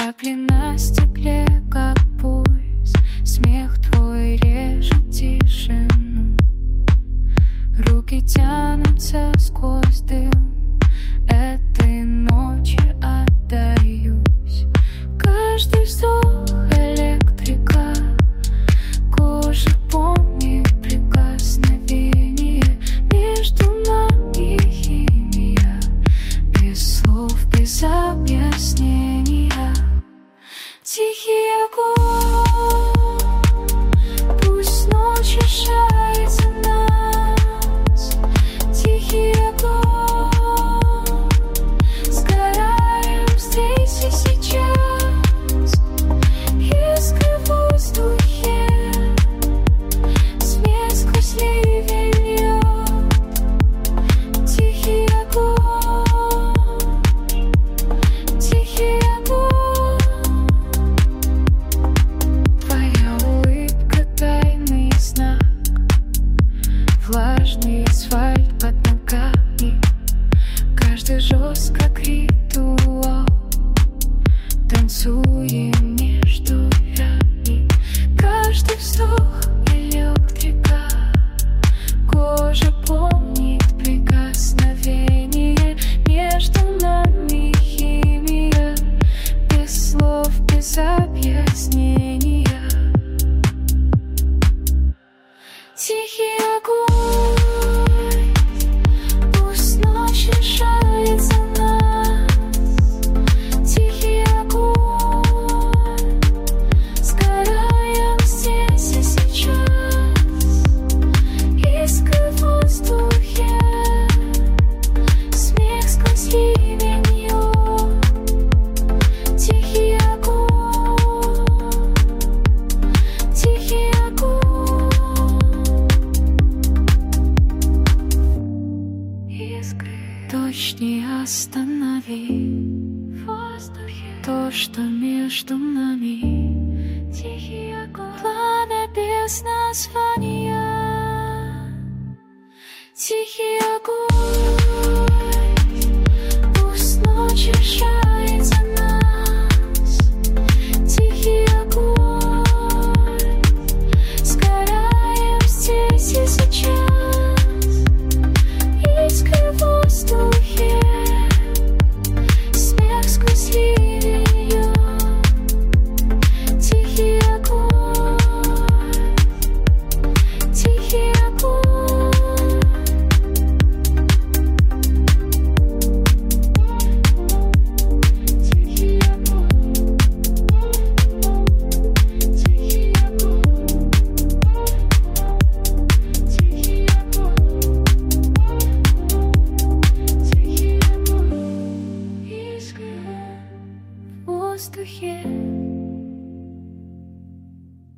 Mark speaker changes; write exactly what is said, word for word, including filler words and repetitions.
Speaker 1: Капли на стекле, как пульс. Смех твой режет тишину. Руки тянутся сквозь дым. Этой ночи отдаюсь. Каждый вздох электрика. Кожа помнит прикосновение. Между нами химия. Без слов, без объяснения. Тихий огонь, пусть ночь решает за нас. Тихий огонь, сгораем здесь и сейчас. Искры в воздухе, смех сквозь ливень льет. Тихий огонь, тихий огонь. Твоя улыбка — тайный знак. Влажный асфальт под ногами. Каждый жест, как ритуал. Танцуем между рядами. Каждый вздох электрика. Кожа помнит прикосновение. Между нами химия. Без слов, без объяснения. Тихий огонь, пусть ночь решает за нас. Тихий огонь, сгораем здесь и сейчас. Искры в воздухе, смех сквозь ливень льет. Тихий огонь, тихий огонь. Искры. Дождь не останови в воздухе то, что между нами. Тихий огонь, пламя без названия. Тихий огонь.